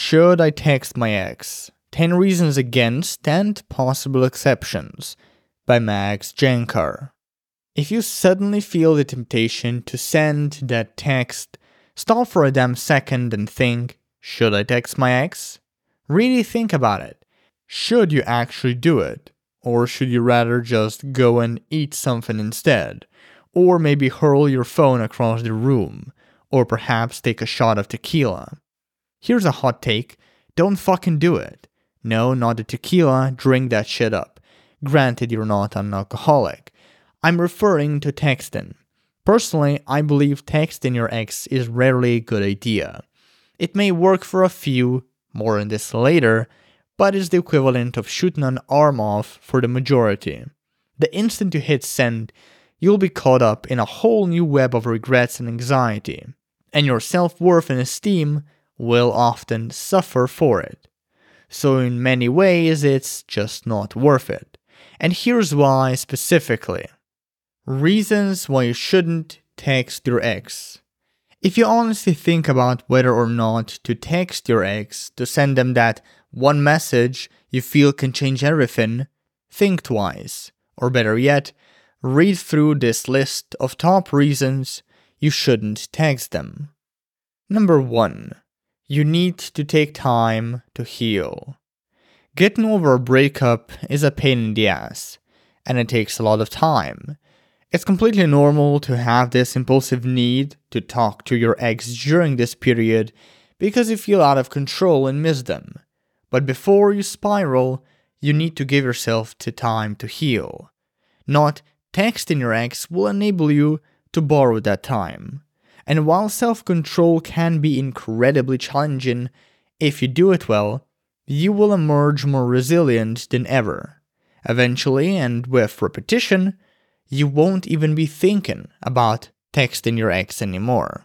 Should I text my ex? 10 Reasons Against and Possible Exceptions by Max Jankar. If you suddenly feel the temptation to send that text, stop for a damn second and think, should I text my ex? Really think about it. Should you actually do it? Or should you rather just go and eat something instead? Or maybe hurl your phone across the room? Or perhaps take a shot of tequila? Here's a hot take. Don't fucking do it. No, not the tequila. Drink that shit up. Granted, you're not an alcoholic. I'm referring to texting. Personally, I believe texting your ex is rarely a good idea. It may work for a few, more on this later, but it's the equivalent of shooting an arm off for the majority. The instant you hit send, you'll be caught up in a whole new web of regrets and anxiety, and your self-worth and esteem will often suffer for it. So in many ways, it's just not worth it. And here's why specifically. Reasons why you shouldn't text your ex. If you honestly think about whether or not to text your ex to send them that one message you feel can change everything, think twice. Or better yet, read through this list of top reasons you shouldn't text them. Number 1. You need to take time to heal. Getting over a breakup is a pain in the ass, and it takes a lot of time. It's completely normal to have this impulsive need to talk to your ex during this period because you feel out of control and miss them. But before you spiral, you need to give yourself the time to heal. Not texting your ex will enable you to borrow that time. And while self-control can be incredibly challenging, if you do it well, you will emerge more resilient than ever. Eventually, and with repetition, you won't even be thinking about texting your ex anymore.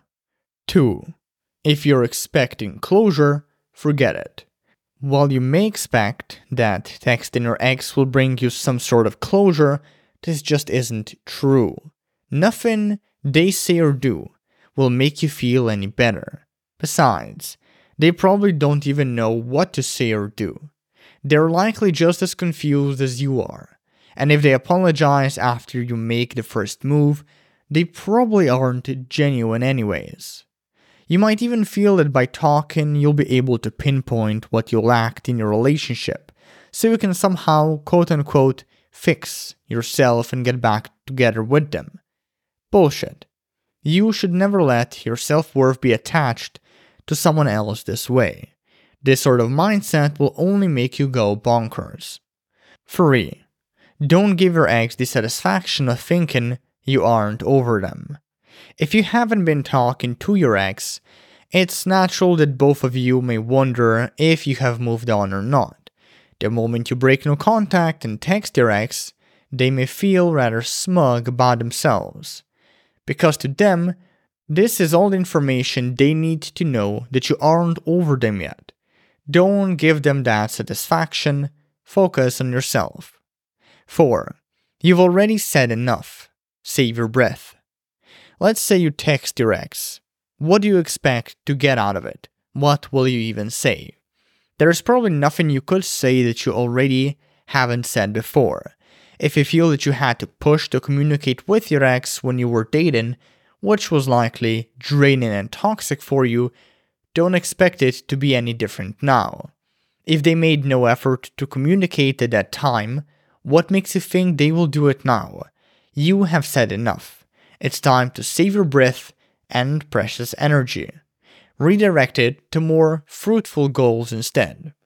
2. If you're expecting closure, forget it. While you may expect that texting your ex will bring you some sort of closure, this just isn't true. Nothing they say or do will make you feel any better. Besides, they probably don't even know what to say or do. They're likely just as confused as you are. And if they apologize after you make the first move, they probably aren't genuine anyways. You might even feel that by talking, you'll be able to pinpoint what you lacked in your relationship, so you can somehow, quote-unquote, fix yourself and get back together with them. Bullshit. You should never let your self-worth be attached to someone else this way. This sort of mindset will only make you go bonkers. 3. Don't give your ex the satisfaction of thinking you aren't over them. If you haven't been talking to your ex, it's natural that both of you may wonder if you have moved on or not. The moment you break no contact and text your ex, they may feel rather smug about themselves. Because to them, this is all the information they need to know that you aren't over them yet. Don't give them that satisfaction, focus on yourself. 4. You've already said enough. Save your breath. Let's say you text your ex. What do you expect to get out of it? What will you even say? There's probably nothing you could say that you already haven't said before. If you feel that you had to push to communicate with your ex when you were dating, which was likely draining and toxic for you, don't expect it to be any different now. If they made no effort to communicate at that time, what makes you think they will do it now? You have said enough. It's time to save your breath and precious energy. Redirect it to more fruitful goals instead.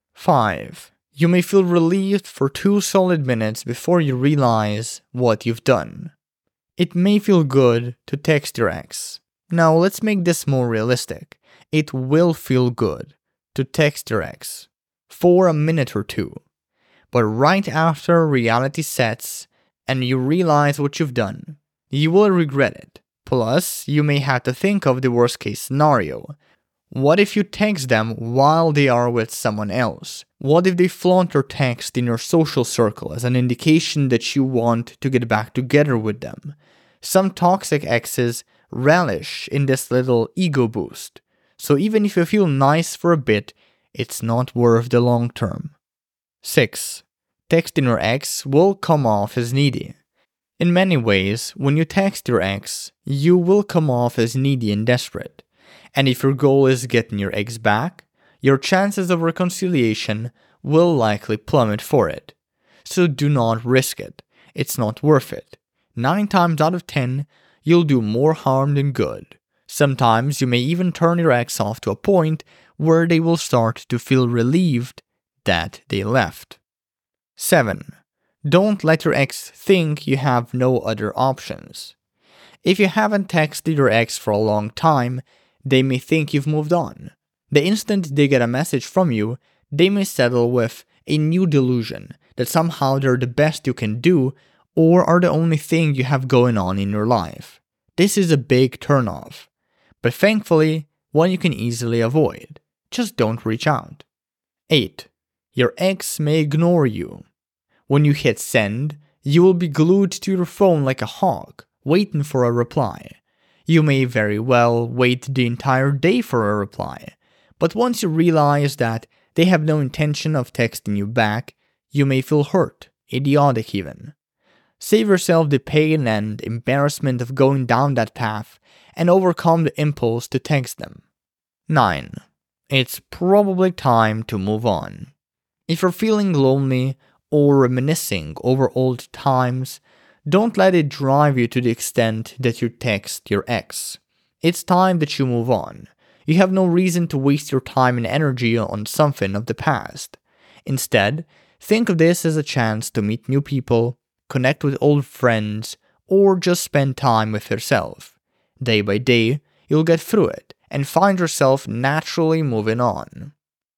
5. You may feel relieved for 2 solid minutes before you realize what you've done. It may feel good to text your ex. Now let's make this more realistic. It will feel good to text your ex for a minute or 2. But right after reality sets and you realize what you've done, you will regret it. Plus, you may have to think of the worst case scenario. What if you text them while they are with someone else? What if they flaunt your text in your social circle as an indication that you want to get back together with them? Some toxic exes relish in this little ego boost. So even if you feel nice for a bit, It's not worth the long term. 6. Texting your ex will come off as needy. In many ways, when you text your ex, you will come off as needy and desperate. And if your goal is getting your ex back, your chances of reconciliation will likely plummet for it. So do not risk it. It's not worth it. 9 times out of 10, you'll do more harm than good. Sometimes you may even turn your ex off to a point where they will start to feel relieved that they left. 7. Don't let your ex think you have no other options. If you haven't texted your ex for a long time, they may think you've moved on. The instant they get a message from you, they may settle with a new delusion that somehow they're the best you can do or are the only thing you have going on in your life. This is a big turnoff, but thankfully, one you can easily avoid. Just don't reach out. 8. Your ex may ignore you. When you hit send, you will be glued to your phone like a hawk, waiting for a reply. You may very well wait the entire day for a reply, but once you realize that they have no intention of texting you back, you may feel hurt, idiotic even. Save yourself the pain and embarrassment of going down that path and overcome the impulse to text them. 9. It's probably time to move on. If you're feeling lonely or reminiscing over old times, don't let it drive you to the extent that you text your ex. It's time that you move on. You have no reason to waste your time and energy on something of the past. Instead, think of this as a chance to meet new people, connect with old friends, or just spend time with yourself. Day by day, you'll get through it and find yourself naturally moving on.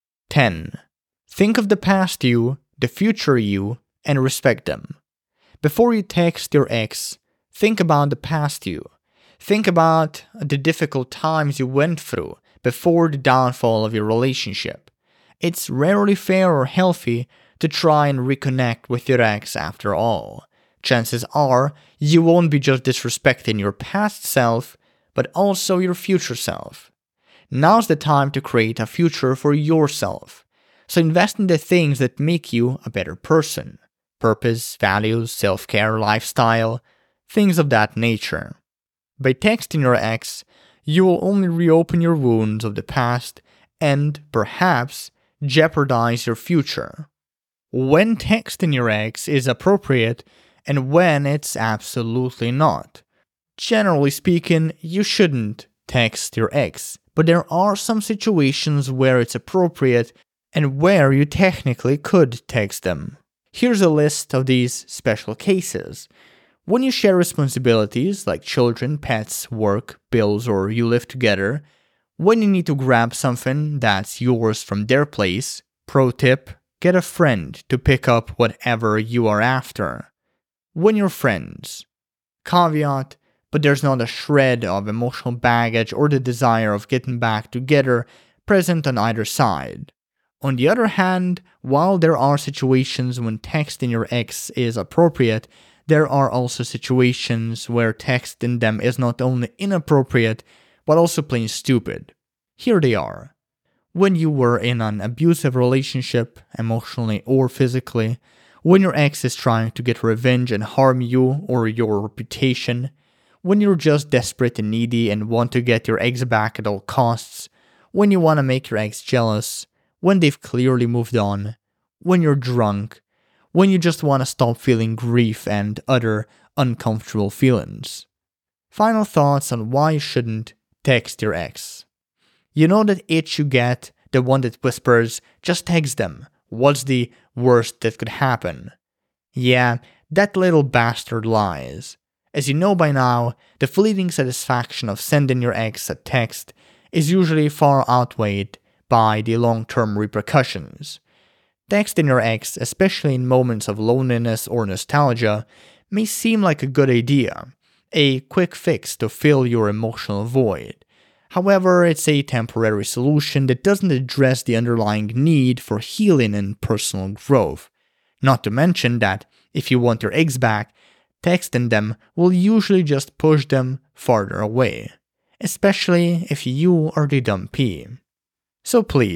10. Think of the past you, the future you, and respect them. Before you text your ex, think about the past you. Think about the difficult times you went through before the downfall of your relationship. It's rarely fair or healthy to try and reconnect with your ex after all. Chances are you won't be just disrespecting your past self, but also your future self. Now's the time to create a future for yourself. So invest in the things that make you a better person. Purpose, values, self-care, lifestyle, things of that nature. By texting your ex, you will only reopen your wounds of the past and, perhaps, jeopardize your future. When texting your ex is appropriate and when it's absolutely not. Generally speaking, you shouldn't text your ex, but there are some situations where it's appropriate and where you technically could text them. Here's a list of these special cases. When you share responsibilities like children, pets, work, bills, or you live together. When you need to grab something that's yours from their place. Pro tip, get a friend to pick up whatever you are after. When you're friends. Caveat, but there's not a shred of emotional baggage or the desire of getting back together present on either side. On the other hand, while there are situations when texting your ex is appropriate, there are also situations where texting them is not only inappropriate, but also plain stupid. Here they are. When you were in an abusive relationship, emotionally or physically, when your ex is trying to get revenge and harm you or your reputation, when you're just desperate and needy and want to get your ex back at all costs, when you want to make your ex jealous, when they've clearly moved on, when you're drunk, when you just want to stop feeling grief and other uncomfortable feelings. Final thoughts on why you shouldn't text your ex. You know that itch you get, the one that whispers, just text them. What's the worst that could happen? Yeah, that little bastard lies. As you know by now, the fleeting satisfaction of sending your ex a text is usually far outweighed by the long-term repercussions. Texting your ex, especially in moments of loneliness or nostalgia, may seem like a good idea, a quick fix to fill your emotional void. However, it's a temporary solution that doesn't address the underlying need for healing and personal growth. Not to mention that, if you want your ex back, texting them will usually just push them farther away, especially if you are the dumpee. So please,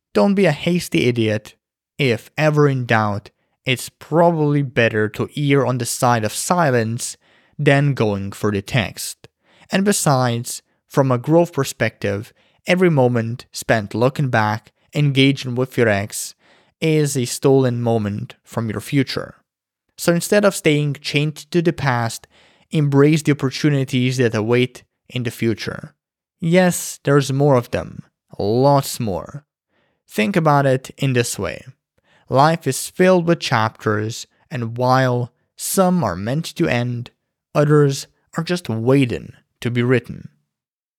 Don't be a hasty idiot. If ever in doubt, it's probably better to err on the side of silence than going for the text. And besides, from a growth perspective, every moment spent looking back, engaging with your ex, is a stolen moment from your future. So instead of staying chained to the past, embrace the opportunities that await in the future. Yes, there's more of them, lots more. Think about it in this way. Life is filled with chapters, and while some are meant to end, others are just waiting to be written.